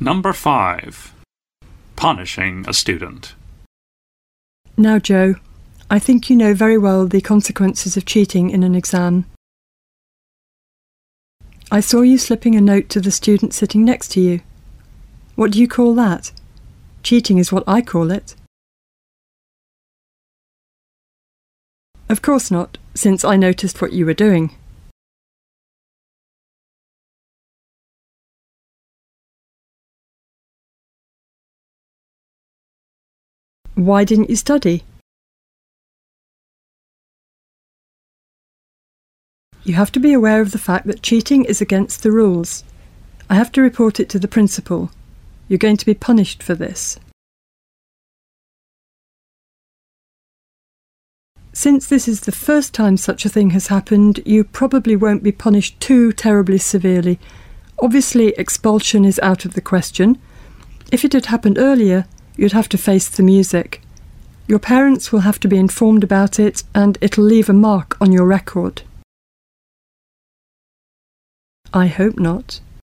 Number 5. Punishing a student. Now, Joe, I think you know very well the consequences of cheating in an exam. I saw you slipping a note to the student sitting next to you. What do you call that? Cheating is what I call it. Of course not, since I noticed what you were doing. Why didn't you study? You have to be aware of the fact that cheating is against the rules. I have to report it to the principal. You're going to be punished for this. Since this is the first time such a thing has happened, you probably won't be punished too terribly severely. Obviously, expulsion is out of the question. If it had happened earlier, you'd have to face the music. Your parents will have to be informed about it, and it'll leave a mark on your record. I hope not.